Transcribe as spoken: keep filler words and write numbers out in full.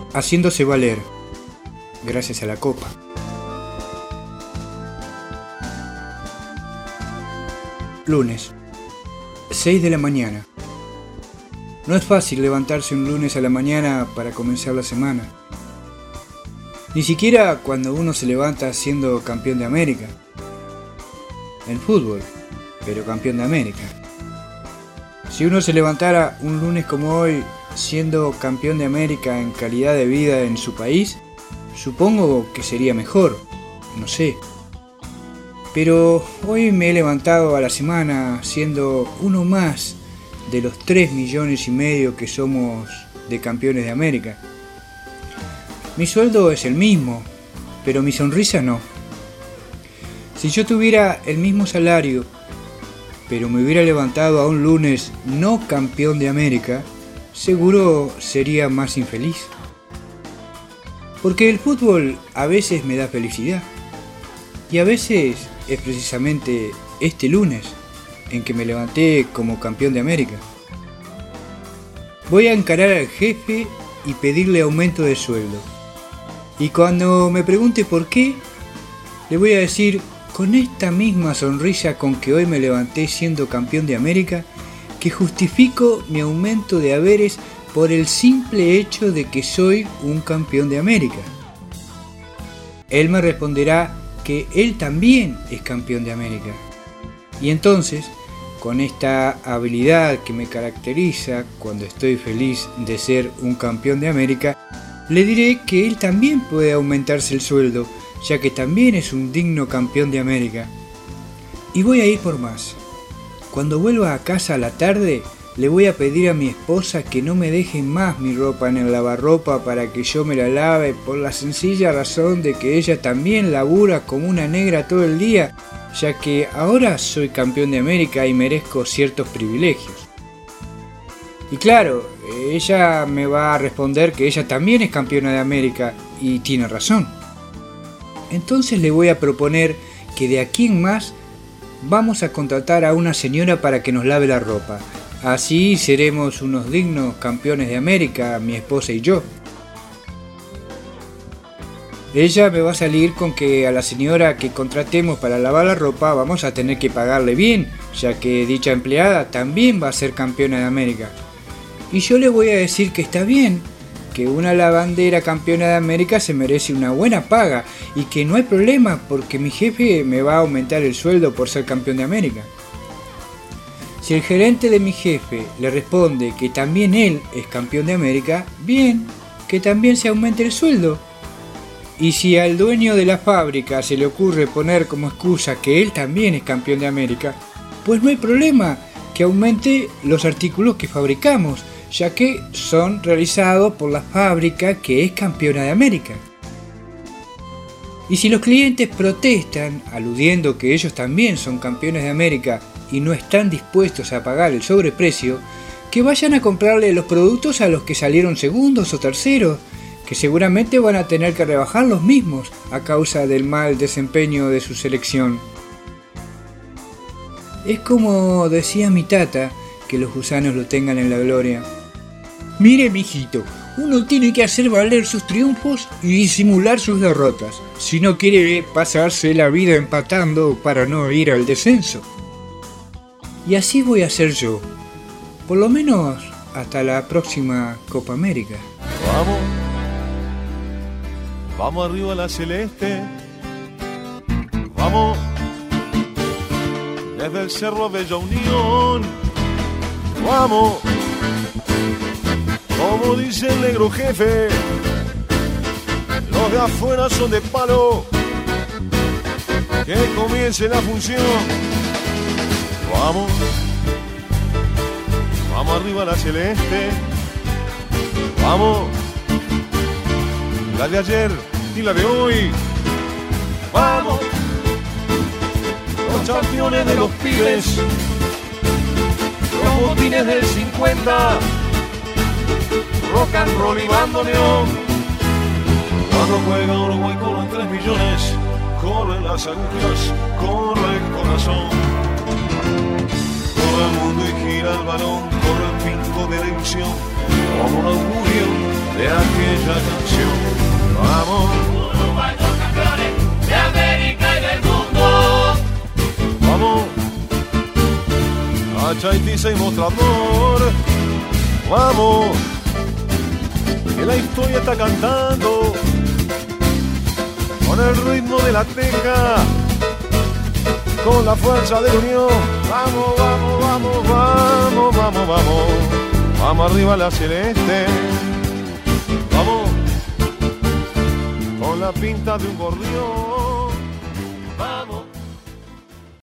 haciéndose valer, gracias a la Copa. Lunes, seis de la mañana. No es fácil levantarse un lunes a la mañana para comenzar la semana. Ni siquiera cuando uno se levanta siendo campeón de América. En fútbol, pero campeón de América. Si uno se levantara un lunes como hoy siendo campeón de América en calidad de vida en su país, supongo que sería mejor, no sé. Pero hoy me he levantado a la semana siendo uno más de los tres millones y medio que somos de campeones de América. Mi sueldo es el mismo, pero mi sonrisa no. Si yo tuviera el mismo salario, pero me hubiera levantado a un lunes no campeón de América, seguro sería más infeliz. Porque el fútbol a veces me da felicidad, y a veces es precisamente este lunes en que me levanté como campeón de América. Voy a encarar al jefe y pedirle aumento de sueldo. Y cuando me pregunte por qué, le voy a decir con esta misma sonrisa con que hoy me levanté siendo campeón de América, que justifico mi aumento de haberes por el simple hecho de que soy un campeón de América. Él me responderá que él también es campeón de América. Y entonces, con esta habilidad que me caracteriza cuando estoy feliz de ser un campeón de América, le diré que él también puede aumentarse el sueldo, ya que también es un digno campeón de América. Y voy a ir por más. Cuando vuelva a casa a la tarde, le voy a pedir a mi esposa que no me deje más mi ropa en el lavarropa para que yo me la lave, por la sencilla razón de que ella también labura como una negra todo el día, ya que ahora soy campeón de América y merezco ciertos privilegios. Y claro, ella me va a responder que ella también es campeona de América, y tiene razón. Entonces le voy a proponer que de aquí en más vamos a contratar a una señora para que nos lave la ropa. Así seremos unos dignos campeones de América, mi esposa y yo. Ella me va a salir con que a la señora que contratemos para lavar la ropa vamos a tener que pagarle bien, ya que dicha empleada también va a ser campeona de América. Y yo le voy a decir que está bien, que una lavandera campeona de América se merece una buena paga y que no hay problema porque mi jefe me va a aumentar el sueldo por ser campeón de América. Si el gerente de mi jefe le responde que también él es campeón de América, bien, que también se aumente el sueldo. Y si al dueño de la fábrica se le ocurre poner como excusa que él también es campeón de América, pues no hay problema, que aumente los artículos que fabricamos, ya que son realizados por la fábrica que es campeona de América. Y si los clientes protestan, aludiendo que ellos también son campeones de América y no están dispuestos a pagar el sobreprecio, que vayan a comprarle los productos a los que salieron segundos o terceros, que seguramente van a tener que rebajar los mismos a causa del mal desempeño de su selección. Es como decía mi tata, que los gusanos lo tengan en la gloria. Mire, mijito, uno tiene que hacer valer sus triunfos y disimular sus derrotas, si no quiere pasarse la vida empatando para no ir al descenso. Y así voy a hacer yo, por lo menos hasta la próxima Copa América. Vamos, vamos arriba a la celeste, vamos, desde el cerro a Bella Unión, vamos, como dice el negro jefe, los de afuera son de palo, que comience la función. Vamos, vamos arriba a la celeste, vamos, la de ayer y la de hoy, vamos, los campeones de los pibes, los botines del cincuenta, rock and roll y bandoneón, cuando juega Uruguay con los tres millones, corren las agujas, corre el corazón. Corre el mundo y gira el balón, corre el pinco de la ilusión, como un augurio de aquella canción. Vamos, Uruguay, los campeones de América y del mundo. vamos, a Chaitisa y Mostrador. Vamos, que la historia está cantando con el ritmo de la teja, con la fuerza de la unión. Vamos, vamos, vamos, vamos, vamos, vamos. Vamos arriba la celeste. Vamos, con la pinta de un gorrión.